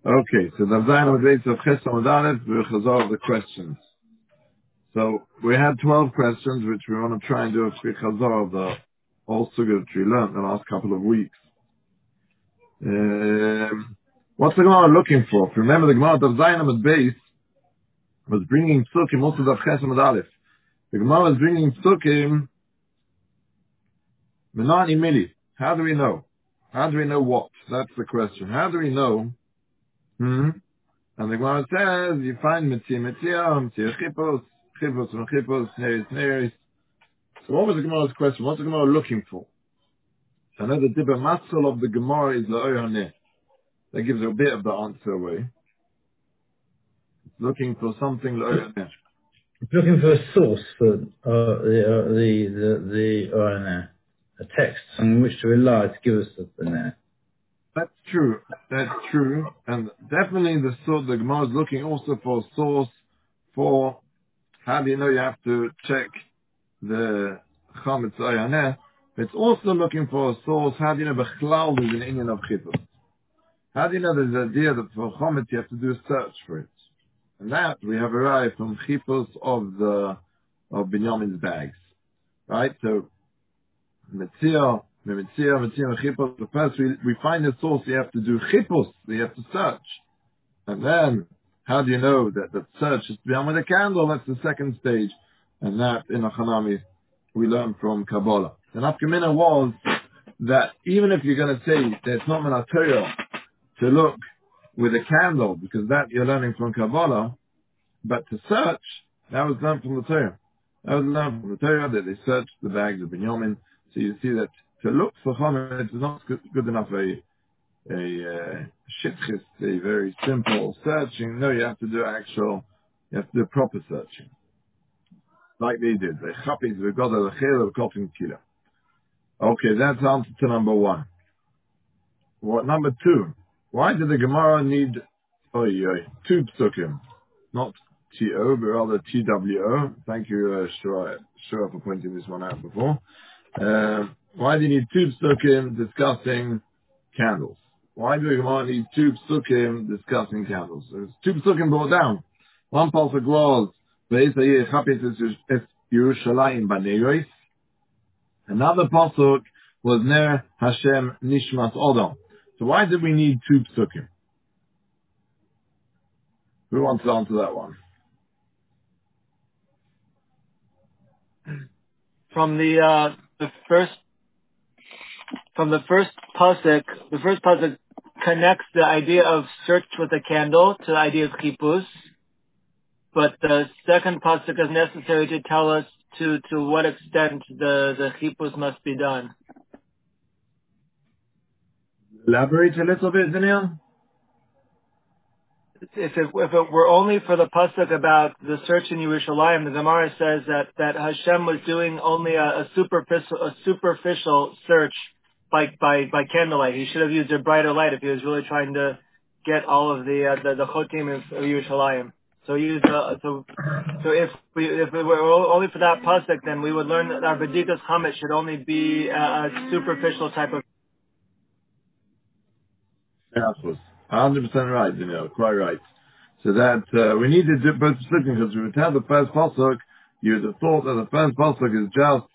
Okay, so the Zayin of Beis of Chesed Amud Aleph, we resolve the questions. So we had 12 questions, which we want to try and do a Chazor of the whole sugya that we learned the last couple of weeks. What's the Gemara looking for? If you remember, the Gemara of Zayin Amud Beis was bringing Psukim also of Chesed Amud Aleph. The Gemara was bringing Psukim Menani Mili. How do we know? How do we know what? That's the question. How do we know? And the Gemara says, you find Metzia, Chippos, and Chippos, Neris. So what was the Gemara's question? What's the Gemara looking for? I know the Dibber Matzal of the Gemara is La'oy Haneh. That gives a bit of the answer away. It's looking for something La'oy Haneh. It's looking for a source for the ONR, a text on which to rely to give us the NR. That's true. That's true. And definitely the Gemara is looking also for a source for, how do you know you have to check the Chametz Oyaneh? It's also looking for a source. How do you know Bechlal is an Indian of Chippos? How do you know there's the idea that for Chametz you have to do a search for it? And that we have arrived from Chippos of Binyamin's bags. Right? So, Metzia, Chippos. The first we find a source, you have to do Chippos, you have to search. And then, how do you know that the search is to be done with a candle? That's the second stage. And that, in Achanami, we learn from Kabbalah. The Nafkamina was that even if you're going to say that it's not Menatayah to look with a candle, because that you're learning from Kabbalah, but to search, that was learned from the Torah. That was learned from the Torah, that they searched the bags of Binyamin. So you see that to look for Chomet is not good enough a shitchis, a very simple searching. No, you have to do you have to do proper searching. Like they did. They chapis, we got a chel of cotton killer. Okay, that's answer to number one. What, number two? Why did the Gemara need, two psukim? Not T-O, but rather T-W-O. Thank you, Shura, for pointing this one out before. Why do you need two psukim discussing candles? Why do we need two psukim discussing candles? There's two psukim brought down. One pasuk was Ve'esayeh chapis es Yerushalayim b'neiros. Another pasuk was Ner Hashem Nishmas Odom. So why did we need two psukim? Who wants to answer that one? From the first pasuk, the first pasuk connects the idea of search with a candle to the idea of chipus, but the second pasuk is necessary to tell us to what extent the chipus must be done. Elaborate a little bit, Daniel. If it were only for the pasuk about the search in Yerushalayim, the Gemara says that Hashem was doing only a superficial search by candlelight. He should have used a brighter light if he was really trying to get all of the chotim of Yerushalayim. So if it were only for that pasuk, then we would learn that our Bedikas Chametz should only be a superficial type of. That was 100% right, Daniel. Quite right. So that we need to do both psukim, because we would have the first pasuk, you would have thought that the first pasuk is just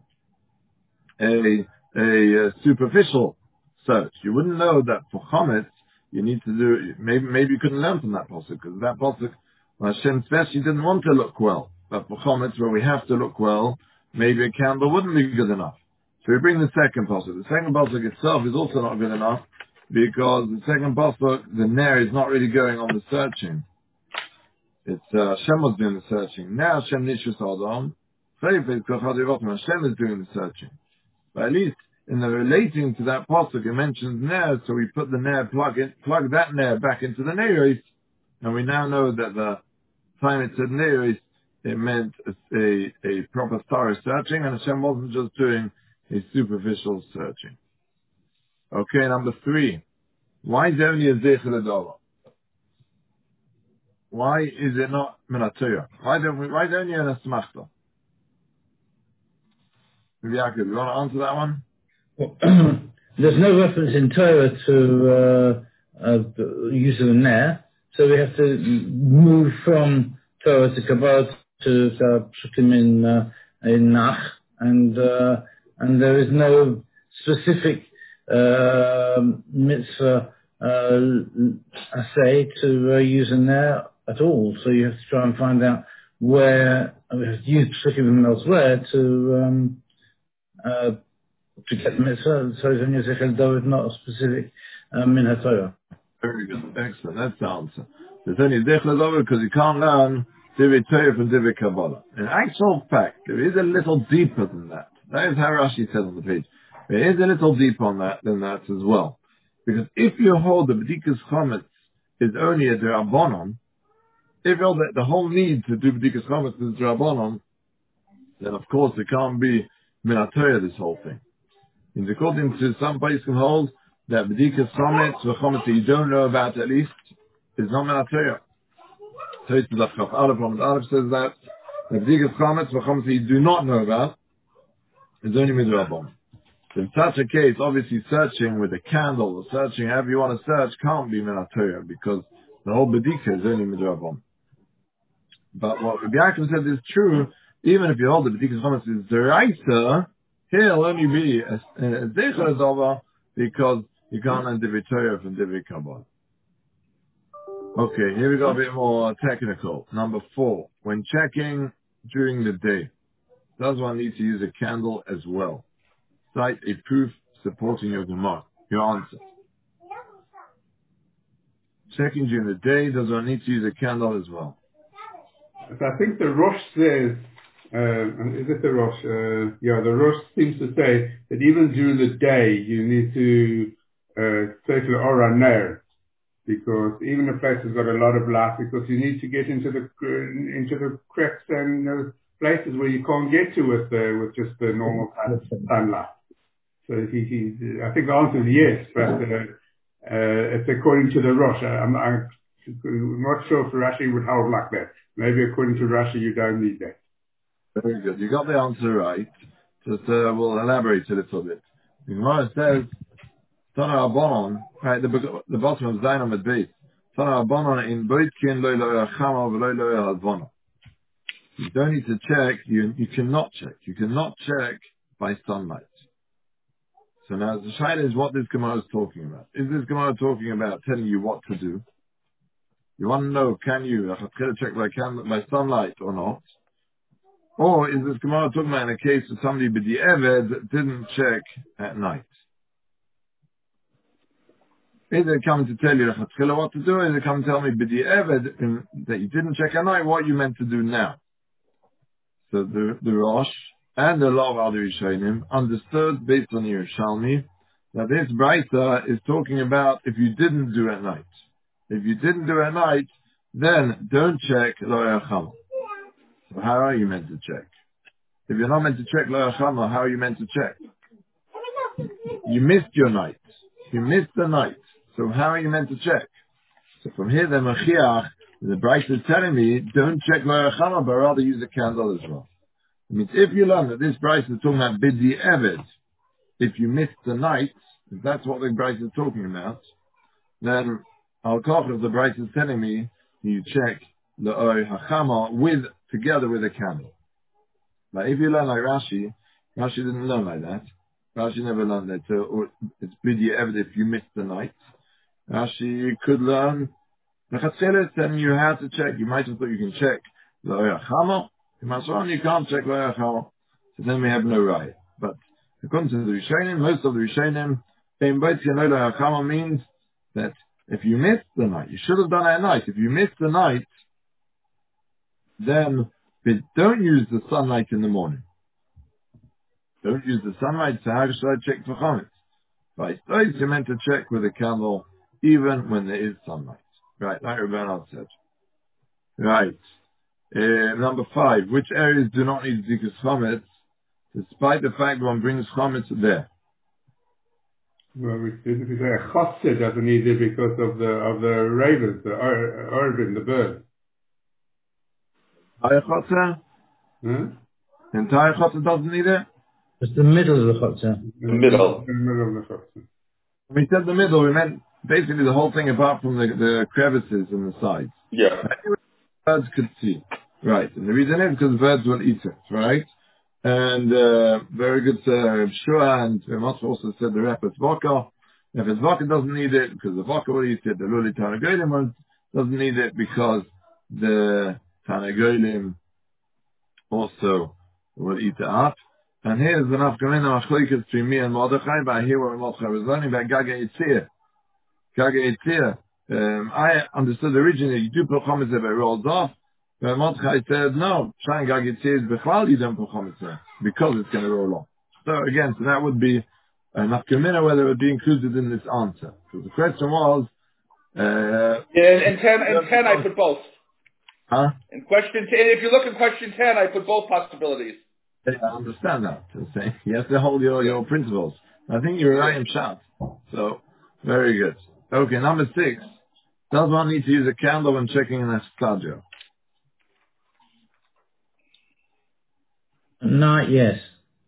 a superficial search. You wouldn't know that for Chametz you need to do. Maybe you couldn't learn from that pasuk, because that pasuk Hashem especially didn't want to look well. But for Chametz, where we have to look well, maybe a candle wouldn't be good enough. So we bring the second pasuk. The second pasuk itself is also not good enough, because the second pasuk, the ner is not really going on the searching. It's Hashem was doing the searching. Now Hashem nishus Adam. Hashem is doing the searching. But at least in the relating to that pasuk, it mentions ner, so we put the ner, plug that ner back into the neris, and we now know that the time it said neris, it meant a proper thorough searching, and Hashem wasn't just doing a superficial searching. Okay, number three. Why is there only a zeichel adava? Why is it not menatayah? Why is there only an asmachta? Yaakov, you want to answer that one? Well, there's no reference in Torah to use of the Ner. So we have to move from Torah to Kabbalah to Psukim in Nach, and there is no specific mitzvah assay to use a Ner at all. So you have to try and find out where we have to use Psukim elsewhere to get the mitzvah. So it's only though it's not a specific min HaTorah. Very good. Excellent. That's the answer. There's only Dechla over because you can't learn Divrei Torah from Divrei Kabbalah. In actual fact, there is a little deeper than that. That is how Rashi said on the page. There is a little deeper on that than that as well. Because if you hold the B'dikas Chometz is only a D'Rabbanan, if you hold that the whole need to do B'dikas Chometz is D'Rabbanan, then of course it can't be Min HaTorah, this whole thing. And according to some places can hold that B'dikas Chometz, the Chometz that you don't know about at least, is not Min HaTorah. Tosfos Daf Chaf Aleph Lamed Aleph says that the B'dikas Chometz, the Chometz that you do not know about, is only Midrabban. So in such a case, obviously searching with a candle, or searching however you want to search, can't be Min HaTorah, because the whole B'dika is only Midrabban. But what Rabbi Yaakov said is true, even if you hold the B'dikas Chometz is D'Oraisa, he'll only be a Zeicher Zova, because you can't learn Divrei Torah from Divrei Kabbalah. Okay, here we go a bit more technical. Number 4. When checking during the day, does one need to use a candle as well? Cite a proof supporting your Gemara. Your answer. Checking during the day, does one need to use a candle as well? So I think the Rosh says, is it the Rosh? The Rosh seems to say that even during the day you need to take the Ora Ner, because even a place has got a lot of light, because you need to get into the cracks and places where you can't get to with just the normal kind of sunlight. So I think the answer is yes, but it's according to the Rosh. I'm not sure if Rashi would hold like that. Maybe according to Rashi you don't need that. Very good. You got the answer right. Just we'll elaborate a little bit. The Gemara says, Tana Rabbanon, right, the bottom of Zainam at base. Tana Rabbanon in Boitkin lo yachama v'lo lo yadvana. You don't need to check. You cannot check. You cannot check by sunlight. So now the shayla is what this Gemara is talking about. Is this Gemara talking about telling you what to do? You want to know, can you check by sunlight or not? Or is this Gemara talking about in a case of somebody b'di'eved that didn't check at night? Is it coming to tell you what to do, or is it coming to tell me b'di'eved that you didn't check at night, what you meant to do now? So the Rosh and a lot of other Rishonim understood, based on Yerushalmi, that this Braita is talking about if you didn't do at night. If you didn't do at night, then don't check lo yachama. So how are you meant to check? If you're not meant to check lo yachama, how are you meant to check? You missed your night. You missed the night. So how are you meant to check? So from here, the Machiach, the Braita is telling me, don't check lo yachama, but rather use a candle as well. It means if you learn that this Braita is talking about bidi eved, if you missed the night, if that's what the Braita is talking about, then al-koch of the Braita is telling me you check the oy hachama together with a candle. But if you learn like Rashi didn't learn like that. Rashi never learned that. So it's bidi eved if you missed the night. Rashi could learn the and you have to check. You might have thought you can check the oy hachama. You can't check lo yachama. So then we have no right. But according to the Rishonim, most of the Rishonim, bein boitkin lo yachama means that if you missed the night, you should have done it at night. If you missed the night, then don't use the sunlight in the morning. Don't use the sunlight, so how should I check for chametz? By studies, you're meant to check with a candle, even when there is sunlight. Right, like Rabbanan said. Right. Number 5, which areas do not need zikus chametz, despite the fact one brings chametz there? Well, we say a chotzer doesn't need it because of the ravens, the urban, the bird. Entire chotzer? Huh? Entire chotzer doesn't need it? It's the middle of the chotzer. The middle of the chotzer. When we said the middle, we meant basically the whole thing apart from the crevices in the sides. Yeah. Birds could see. Right. And the reason is because birds will eat it, right? And very good, Shua, and Moshe also said the rep vodka. If it's vodka doesn't need it, because the vodka will eat it, the Luli Tanagolim doesn't need it because the Tanagolim also will eat it up. And here's the Nafkamina Machlikas between me and Mordechai, but here what Mordechai was learning about Gaga Yitzir. Gaga Yitzir. I understood originally you do put chometz if it rolls off. But Mordechai said, no, Shine Gaga Yitzir is Bechal, you don't put chometz there, because it's going to roll off. So again, so that would be Nafkamina whether it would be included in this answer. Because the question was, Yeah, in 10 I put both. huh? In question 10, if you look in question 10, I put both possibilities. I understand that. I'm saying you have to hold your principles. I think you're right in shot. So, very good. Okay, number 6. Does one need to use a candle when checking an estadio? Not yes.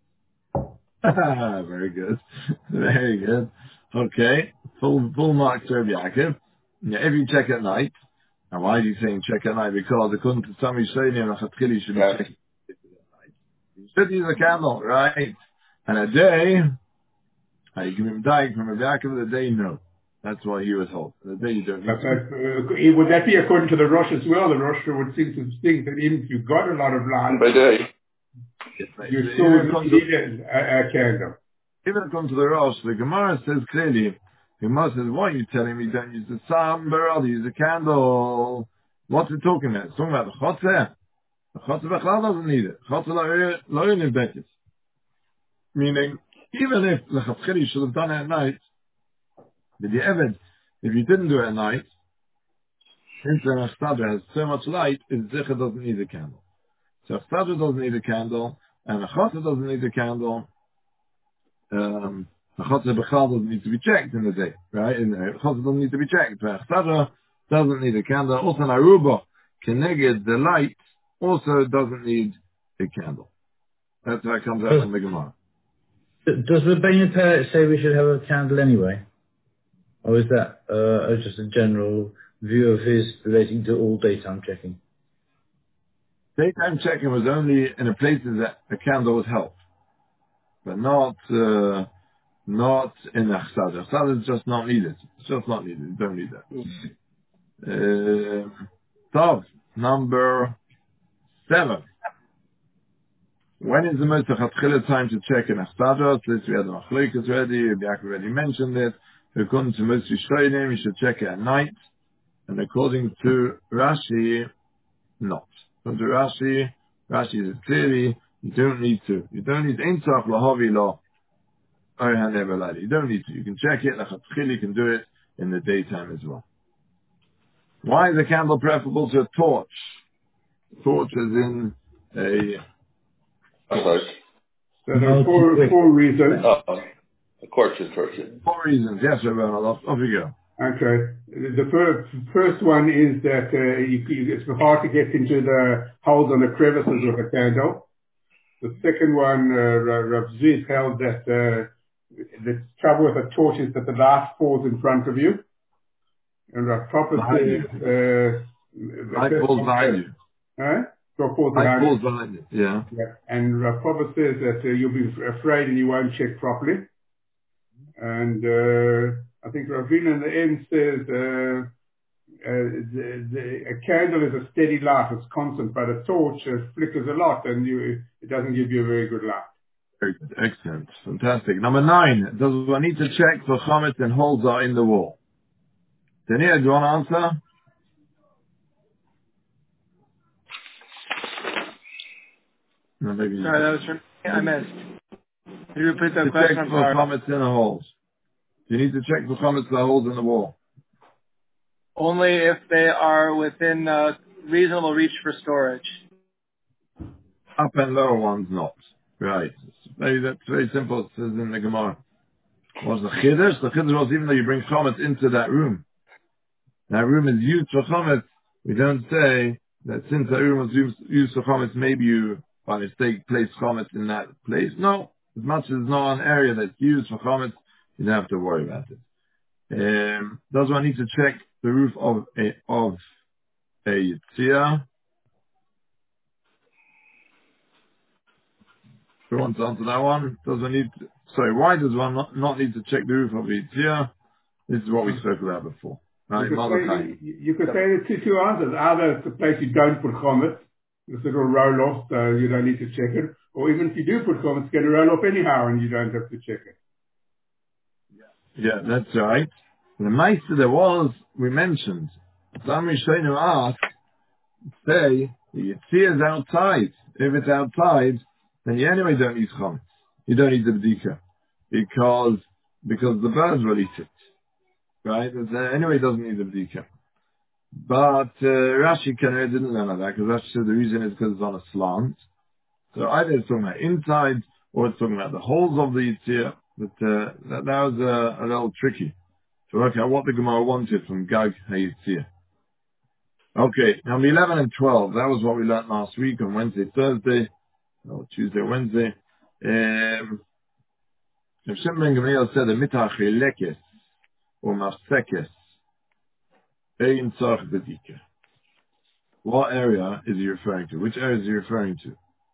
Very good. Very good. Okay. Full mark to Rabbi Yaakov. Yeah, if you check at night, and why are you saying check at night? Because according to some Yisraelim, you should be checking. You should use a candle, right? And a day, you give him dying from Rabbi Yaakov, the day, no. That's why he was told. The day you don't need to. Would that be according to the Rosh as well? The Rosh would seem to think that even if you've got a lot of light, By day. you still need a candle. Even according to the Rosh, the Gemara says clearly, the Gemara says, why are you telling me don't use the sun, but rather use a candle? What's it talking about? It's talking about the Chotzeh. The Chotzeh Bechal doesn't need it. Chotzeh lo yoniv betis. Meaning, even if the Chatzcheli should have done it at night, but the Eved, if you didn't do it at night, since the Echstadra has so much light, his Zecher doesn't need a candle. So Echstadra doesn't need a candle, and the Chotzeh doesn't need a candle. The Chotzeh Bechal doesn't need to be checked in the day, right? And the Chotzeh doesn't need to be checked. The Echstadra doesn't need a candle. Also, an Aruba, Keneged, the light, also doesn't need a candle. That's how it comes out from the Gemara. Does Rabbeinu Peret say we should have a candle anyway? Or is that just a general view of his relating to all daytime checking? Daytime checking was only in the places that a candle would help, but not in the Achsad. Achsad is just not needed. It's just not needed. You don't need that. Top, number 7. When is the most chatchila time to check an Achsad? This we had the Machlokas already. Yaakov already mentioned it. According to most Yisraelim, you should check it at night. And according to Rashi, not. According to Rashi says clearly, you don't need to. You don't need Ein Tzach Lahavi Lo Orehan Eveladi. You don't need to. You can check it, you can do it in the daytime as well. Why is a candle preferable to a torch? Torch is in a... Torch. So there are four reasons. A torch. 4 reasons. Yes, Rabbi, off you go. Okay. The first one is that it's hard to get into the holes on the crevices with a candle. The second one, Rav Zid held that the trouble with a torch is that the light falls in front of you. And Rav Papa says... light falls behind you. Huh? Light falls behind you, yeah. And Rav Papa says that you'll be afraid and you won't check properly. And I think Ravina in the end says a candle is a steady light, it's constant, but a torch flickers a lot and it doesn't give you a very good light. Very good. Excellent. Fantastic. Number 9. Does one need to check for chametz and holes are in the wall? Daniel, do you want to answer? No, maybe Sorry, that was for me. I missed. Can you repeat that to question? check I'm for sorry. chametz in the holes. You need to check for chametz and holes in the wall. Only if they are within reasonable reach for storage. Up and lower ones not. Right. That's very simple. It says in the Gemara. What's the chiddush? The chiddush was even though you bring chametz into that room. That room is used for chametz. We don't say that since that room was used for chametz, maybe you by mistake place chametz in that place. No. As much as it's not an area that's used for chametz, you don't have to worry about it. Does one need to check the roof of a Yitzia? Who wants to answer that one? Why does one not need to check the roof of a Yitzia? This is what we spoke about before. You Right, could Mordechai. you could say the two answers. Either it's a place you don't put chometz, because it'll roll off, so you don't need to check it. Or even if you do put chometz, it's going to roll off anyhow, and you don't have to check it. Yeah, that's right. The Meister there was, we mentioned, some Rishonim ask, say, the Yitzia is outside. If it's outside, then you anyway don't need chometz. You don't need the bdika. Because the birds will eat it. Right? Anyway, it doesn't need the bdika. But Rashi didn't learn that, because Rashi said the reason is because it's on a slant. So either it's talking about inside, or it's talking about the holes of the Yitzia. But that was a little tricky to work out what the Gemara wanted from Gag HaYitzia. Okay, now 11 and 12, that was what we learned last week on Wednesday, Thursday, or Tuesday, Wednesday. Shimon ben Gamliel said, "Mitach lekes or mafsekes ein tzarich bedika." What area is he referring to? Which area is he referring to?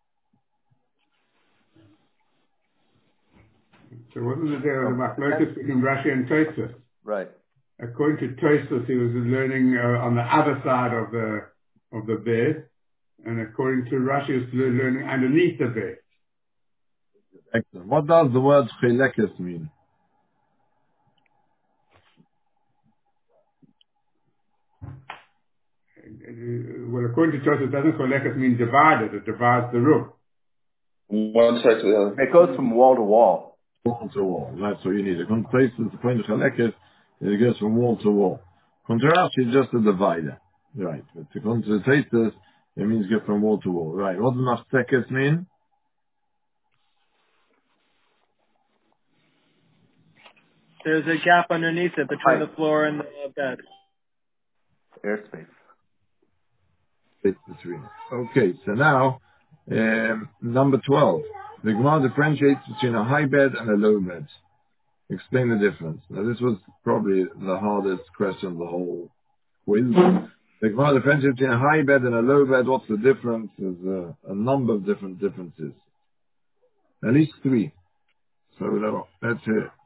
So wasn't it there the machlokas between Rashi and Tosfos? Right. According to Tosfos, he was learning on the other side of the bed, and according to Rashi, he was learning underneath the bed. Excellent. What does the word chelekes mean? Well, according to Tosfos, doesn't chelekes mean divided? It divides the room. One side to the other. It goes from wall to wall. Wall to wall. That's what you need. According to places, according to chelekes, it goes from wall to wall. According to Rashi, it's just a divider. Right. But according to the Tosfos, it means go from wall to wall. Right. What does mafsekes mean? There's a gap underneath it between the floor and the bed. Airspace. Space between. Okay, so now, number 12. The Gemara differentiates between a high bed and a low bed. Explain the difference. Now this was probably the hardest question of the whole quiz. The Gemara differentiates between a high bed and a low bed. What's the difference? There's a number of different differences. At least 3. So let's hear it.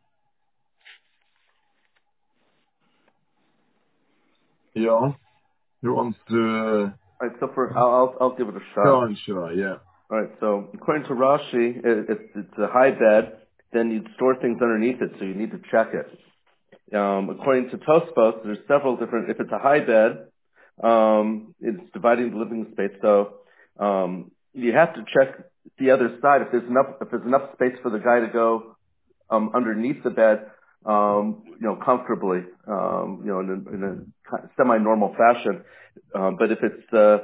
Yeah. Who wants to? All right, so I'll give it a shot. Go on, sure, yeah. All right, so according to Rashi, it's a high bed, then you'd store things underneath it, so you need to check it. According to Tosfos, there's several different. If it's a high bed, it's dividing the living space, so you have to check the other side. If there's enough space for the guy to go underneath the bed, comfortably, in a semi-normal fashion. But if it's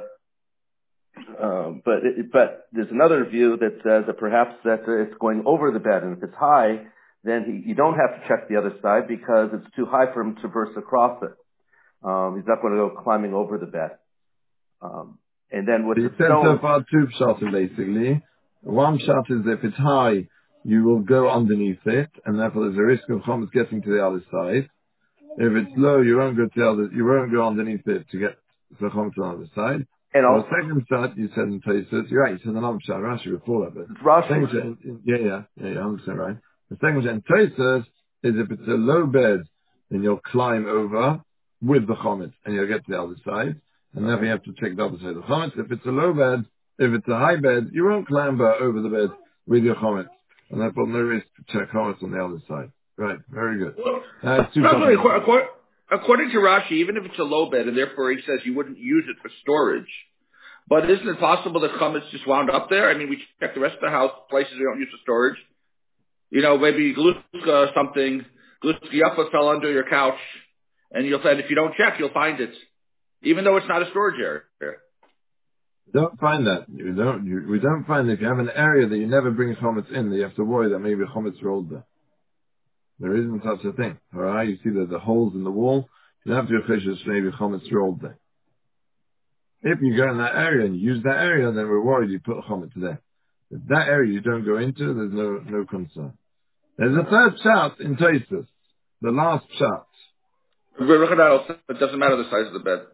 but there's another view that says that perhaps that it's going over the bed, and if it's high, then you don't have to check the other side because it's too high for him to burst across it. He's not going to go climbing over the bed. And then with You the said stone, so far 2 shots basically. One shot is if it's high, you will go underneath it, and therefore there's a risk of chometz getting to the other side. If it's low, you won't go underneath it to get the chometz on the other side. and So the also second shot you said in Tosfos, you're right, you said another shot, Rashi before that, but Rashi. yeah, 100% right. The second shot in Tosfos is if it's a low bed, then you'll climb over with the chometz, and you'll get to the other side, and therefore you have to check the other side of the chometz. If it's a low bed, if it's a high bed, you won't clamber over the bed with your chometz, and therefore no risk to check chometz on the other side. Right, very good. According to Rashi, even if it's a low bed, and therefore he says you wouldn't use it for storage, but isn't it possible that chametz just wound up there? I mean, we check the rest of the house, places we don't use for storage. Maybe gluska something, gluska yappa fell under your couch, and you'll find if you don't check, you'll find it, even though it's not a storage area. We don't find that. We don't find that if you have an area that you never bring chometz in, that you have to worry that maybe chometz rolled there. There isn't such a thing. Alright, you see that the holes in the wall, you don't have to fish maybe chometz rolled there. If you go in that area and you use that area, then we're worried you put chometz there. If that area you don't go into, there's no concern. There's a third shot in Tosfos, the last shot. It doesn't matter the size of the bed.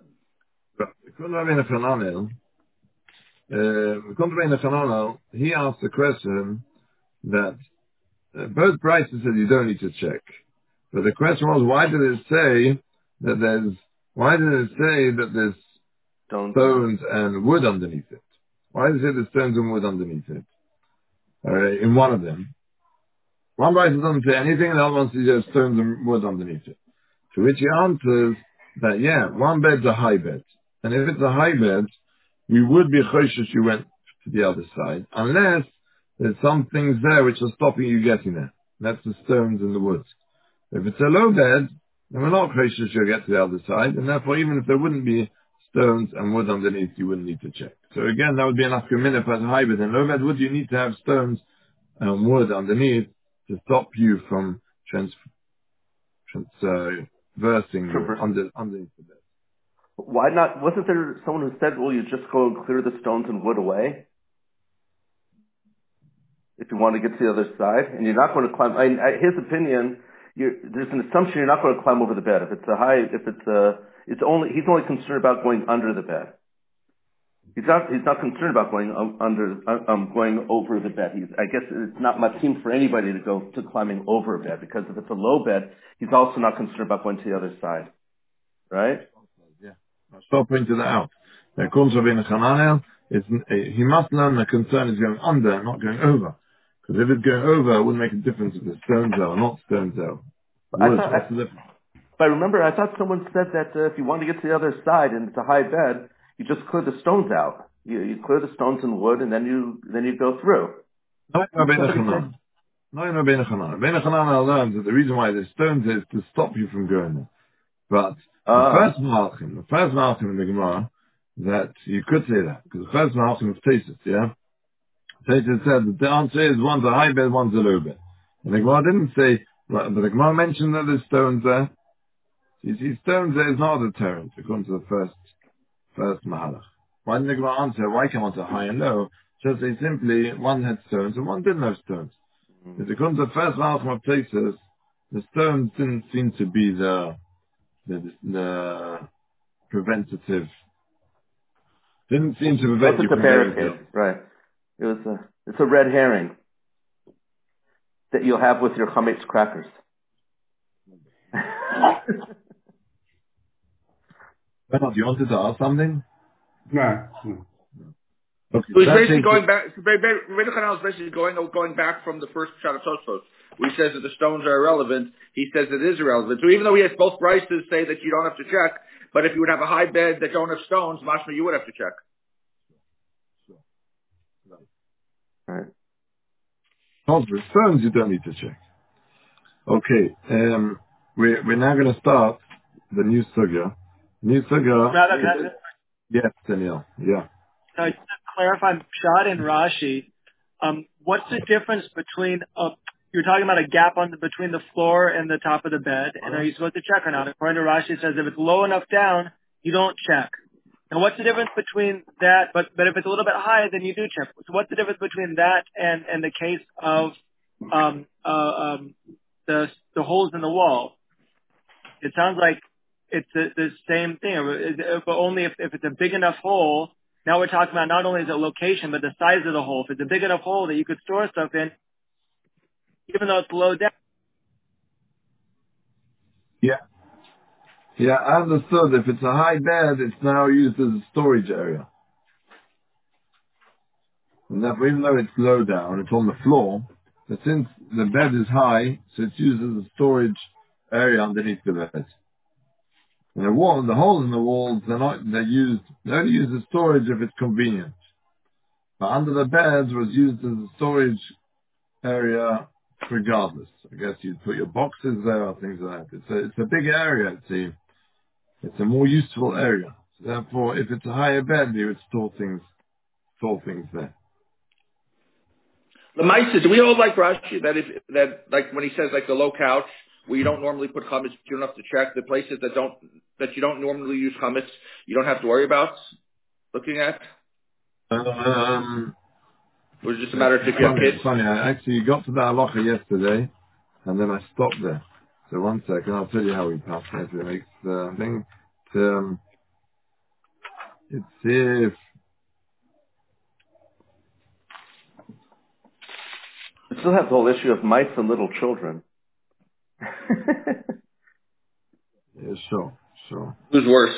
He asked the question that both prices said you don't need to check. But the question was, why did it say that there's stones and wood underneath it? Why does it say there's stones and wood underneath it? In one of them. One price doesn't say anything, and the other one says there's stones and wood underneath it. To which he answers that, one bed's a high bed. And if it's a high bed, we would be choshesh you went to the other side, unless there's some things there which are stopping you getting there. That's the stones and the woods. If it's a low bed, then we're not choshesh you'll get to the other side, and therefore even if there wouldn't be stones and wood underneath, you wouldn't need to check. So again, that would be an afkamina for a high bed. In low bed wood, you need to have stones and wood underneath to stop you from versing underneath the bed. Why not? Wasn't there someone who said, well, you just go and clear the stones and wood away if you want to get to the other side? And you're not going to climb. His opinion, there's an assumption you're not going to climb over the bed. He's only concerned about going under the bed. He's not concerned about going over the bed. I guess it's not matim for anybody to go to climbing over a bed, because if it's a low bed, he's also not concerned about going to the other side. Right? Stop pointed that out. He must learn the concern is going under, not going over. Because if it's going over, it wouldn't make a difference if the stones there or not stones there. What's the difference? But remember, I thought someone said that if you want to get to the other side and it's a high bed, you just clear the stones out. You clear the stones and wood, and then you go through. No, Ben Hanan learns that the reason why there's stones is to stop you from going there. But the first malachim in the Gemara, that you could say that, because the first malachim of Tesis, Tesis said that the answer is one's a high bed, one's a low bed. And the Gemara didn't say, but the Gemara mentioned that there's stones there. You see, stones there is not a deterrent according to the first mahalach. Why didn't the Gemara answer, why come on to high and low? Just say simply, one had stones and one didn't have stones. If according to the first malachim of Tesis, the stones didn't seem to be the preventative, didn't seem to prevent you from barricade, right? It's a red herring that you'll have with your chametz crackers. Bernard, you wanted to ask something? No. Okay, so he's basically going back. Rabbeinu Chananel is basically going back from the first shot of Tosfos, where he says that the stones are irrelevant. He says it is irrelevant. So even though he has both prices say that you don't have to check, but if you would have a high bed that don't have stones, mashma, you would have to check. Right. For stones, you don't need to check. Okay, we're now going to start the new sugya. Yes, Daniel. Yeah. Just to clarify, Pshat and Rashi, what's the difference between you're talking about a gap between the floor and the top of the bed, and are you supposed to check or not? According to Rashi, it says if it's low enough down, you don't check. And what's the difference between that? But if it's a little bit higher, then you do check. So what's the difference between that and the case of the holes in the wall? It sounds like it's the same thing, but only if it's a big enough hole. Now we're talking about not only the location, but the size of the hole. If it's a big enough hole that you could store stuff in, even though it's low down. Yeah, I understood. If it's a high bed, it's now used as a storage area. And therefore, even though it's low down, it's on the floor, but since the bed is high, so it's used as a storage area underneath the bed. And the holes in the walls, they're only used as storage if it's convenient. But under the bed was used as a storage area regardless. I guess you'd put your boxes there or things like that. It's a big area, it's a more useful area. So therefore, if it's a higher bed, you would store things there. The Maisa, do we hold like Rashi that like when he says like the low couch where you don't normally put chametz, you don't have to check the places that you don't normally use chametz, you don't have to worry about looking at? Or is it just a matter of if you have kids? Funny, I actually got to the halacha yesterday, and then I stopped there. So 1 second, I'll tell you how we pass that. It makes the thing. It's if We still have the whole issue of mice and little children. yeah, sure. Who's worse?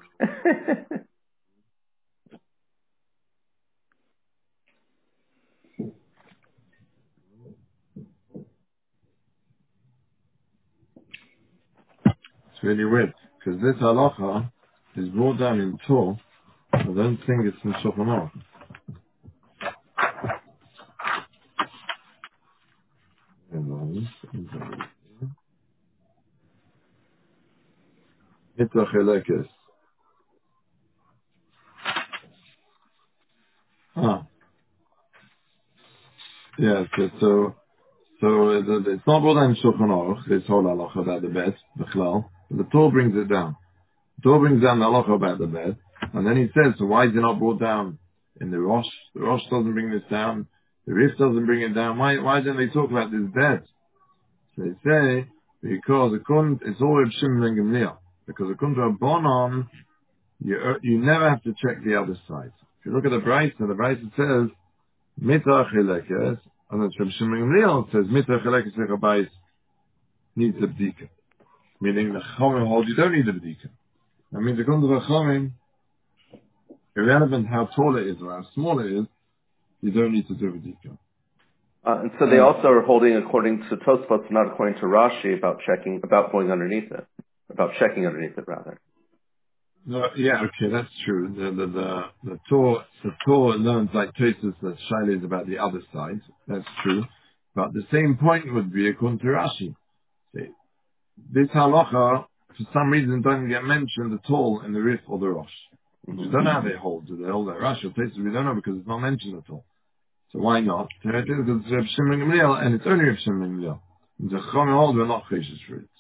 It's really weird because this halacha is brought down in Torah. I don't think it's in Shulchan Aruch. Mitach Ah, yeah. It's not brought down in Shulchan Aruch. This whole halacha about the bed, the chlal. The Torah brings it down. The Torah brings down the halacha about the bed, and then he says, so why is it not brought down in the Rosh? The Rosh doesn't bring this down. The Rif doesn't bring it down. Why don't they talk about this bed? So they say because it's all Reb Shimon and Gamliel. Because according to Rabbanon, you never have to check the other side. If you look at the Brayta says Mitach Hilekes, and then Reb Shimon and Gamliel says Mitach Hilekes Lechabayis needs a bdika, meaning the Chomim hold you don't need a bdika. That means according to the Chomim, irrelevant how tall it is or how small it is, you don't need to do a bdika. And so they also are holding according to Tosfos, not according to Rashi, about going underneath it, about checking underneath it rather. No, yeah, okay, that's true. The Torah learns like Tosus that Shaila is about the other side. That's true. But the same point would be according to Rashi. See, this halacha, for some reason, doesn't get mentioned at all in the Rif or the Rosh. We don't know how they hold. Do they hold that Rashi or Tosus? We don't know because it's not mentioned at all. So why not? Because it's Reb Shimon and Gamliel, and it's only Reb Shimon and Gamliel. The Chachamim hold we're not gracious for it.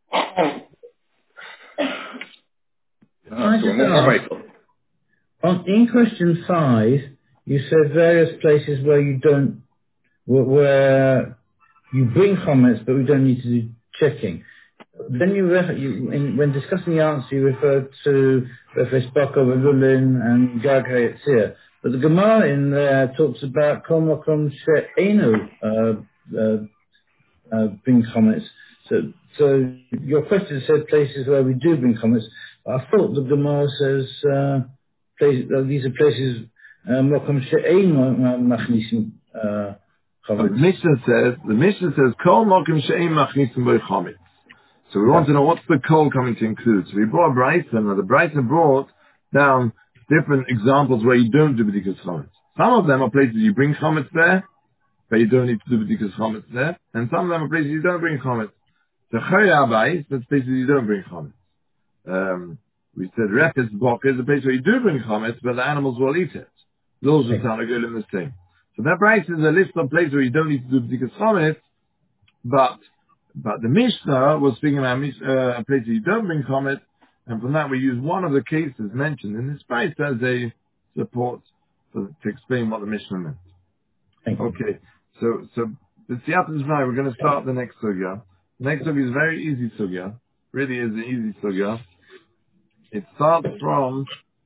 I just ask, in question 5, you said various places where you don't, where you bring comments, but we don't need to do checking. Then when discussing the answer, you referred to Refesh Baka, Lulin, and Gag Hayetzir. But the Gemara in there talks about Kol Makom She'enu bring comments. So your question said places where we do bring comments. I thought the Gemara says these are places Makom She'enu Machnisim comments. The Mishnah says, Kol Mokim She'im Machnisim Bo Chometz. So we want to know what's the Kol coming to include. So we brought a Brayta, and the Brayta brought down different examples where you don't do B'dikas Chometz. Some of them are places you bring Chometz there, but you don't need to do B'dikas Chometz there, and some of them are places you don't bring Chometz. So Choya Abayis, that's places you don't bring Chometz. We said Refes Baka is a place where you do bring Chometz, but the animals will eat it. Those are Tanagolim the same. So that Brayta is a list of places where you don't need to do B'dikas Chometz, but the Mishnah was speaking about a place that you don't bring chometz, and from that we use one of the cases mentioned in this price as a support to explain what the Mishnah meant. Okay, so the Siyat Nishmai, we're going to start the next sugya. The next sugya is a very easy sugya, really is an easy sugya. It starts from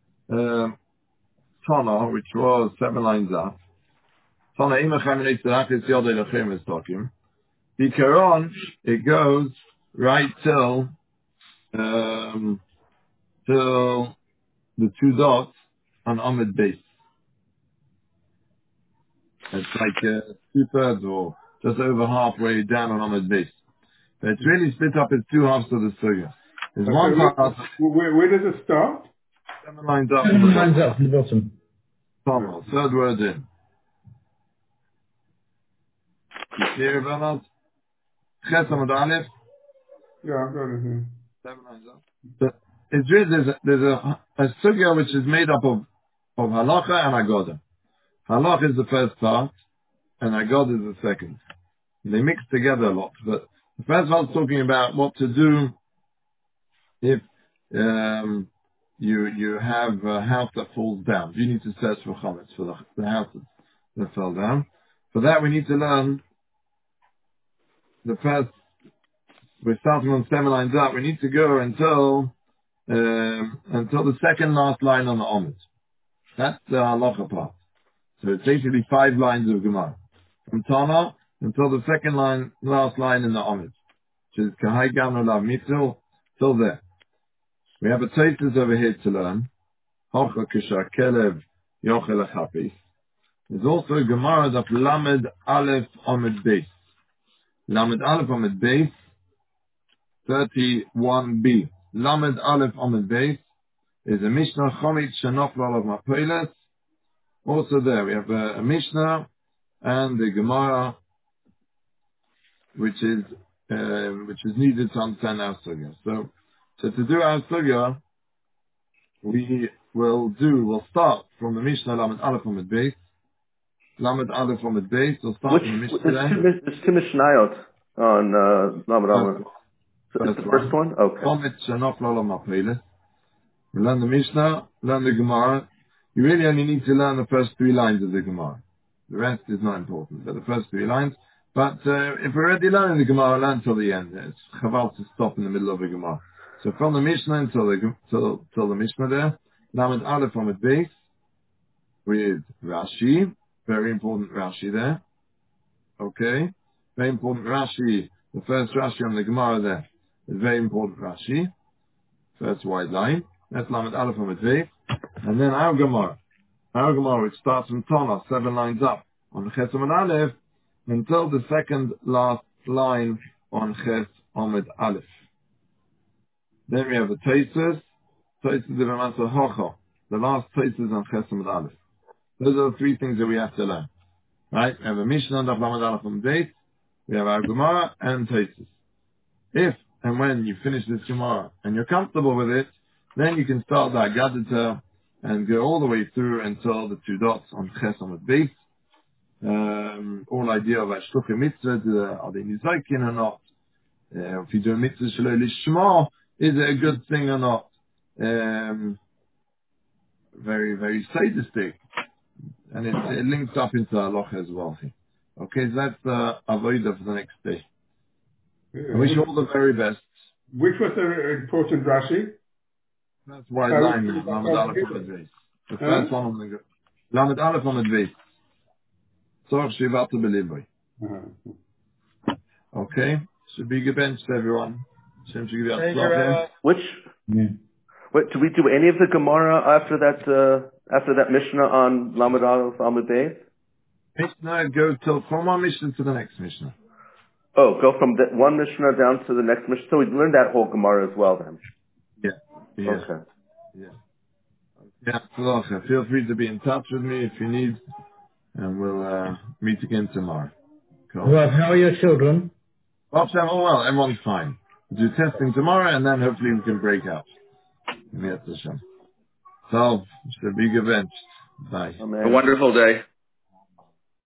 Tana, which was 7 lines up. Tana Imachem Neitzarach is Yodei Lachem is talking. The Quran, it goes right till the 2 dots on Ahmed base. It's like 2/3 or just over halfway down on Ahmed base. But it's really split up in 2 halves of the sugya. There's one part. Where does it start? 7 lines up. 7 lines up from the bottom. Tama, 3rd word in. You hear about that? Ches Amud Aleph. Yeah, I've got it here. 7 lines up. But it's really, there's a sugya which is made up of halacha and agoda. Halach is the first part, and Agod is the second. They mix together a lot, but the first part is talking about what to do if you have a house that falls down. You need to search for chametz for the house that fell down. For that, we need to learn the first we're starting on 7 lines up. We need to go until the second last line on the Omid. That's the halacha part. So it's basically 5 lines of Gemara. From Tana until the second last line in the Omid. Which is Kahai Gam Lav Mitzil, till there. We have a Taisus over here to learn. Hocha Kisha Kelev Yochel Achapis. There's also a Gemara of Lamed Aleph Omid Beis. Lamed Aleph Omid Beis, 31b. Lamed Aleph Omid Beis is a Mishnah Chomit Shenoch Lalav Mapeles. Also there we have a Mishnah and the Gemara which is needed to understand our sugya. So to do our sugya, we'll start from the Mishnah Lamed Aleph Omid Beis. Lamed Aleph Omid Beis. We'll start from the Mishnah. There's two Mishnayot on Lamed Aleph. So it's the first one? Okay. Chomit Shenoch Lalav Mapeles. We learn the Mishnah, learn the Gemara. You really only need to learn the first 3 lines of the Gemara. The rest is not important, but the first 3 lines. But if we're already learning the Gemara, learn till the end. It's chaval to stop in the middle of the Gemara. So from the Mishnah until the Mishnah there, Lamed Aleph Omid Beis with Rashi, very important Rashi there. Okay, very important Rashi. The first Rashi on the Gemara there is very important Rashi. First wide line. That's Lamed Aleph Omid Beis. And then our Gemara, which starts from Tana, 7 lines up on Ches Omid Aleph, until the second last line on Ches Omid Aleph. Then we have the Taisus of Amasa Hocha, the last Taisus on Ches Omid Aleph. Those are the 3 things that we have to learn. Right? We have a Mishnah and Lamed Aleph Omid Beis, we have our Gemara and Taisus. If and when you finish this Gemara and you're comfortable with it, then you can start the Agadita and go all the way through until the 2 dots on Ches Omid Beis. All idea of Ashtuche Mitzvah, are they Nizaikin or not? If you do a Mitzvah Shaloi Lishma, is it a good thing or not? Very, very sadistic. And it links up into Halacha as well. Okay, so that's the Avodah for the next day. I wish you all the very best. Which was the important Rashi? That's wide line, Lamed Aleph Omid Beis. The first one on the Lamed Aleph Omid Beis. Tzorch Shivata B'Livoi. Okay, should be gebenched, everyone. Shem should give you a Which? Yeah. Wait, do we do any of the Gemara after that Mishnah on Lamed Aleph Omid Beis? Mishnah go from one Mishnah to the next Mishnah. Oh, go from one Mishnah down to the next Mishnah. So we learned that whole Gemara as well then. Yeah. Okay. Yeah. Feel free to be in touch with me if you need, and we'll meet again tomorrow. Cool. Well, how are your children? Well, everyone's fine. We'll do testing tomorrow, and then hopefully we can break out. So, should be gebenched. Bye. A wonderful day.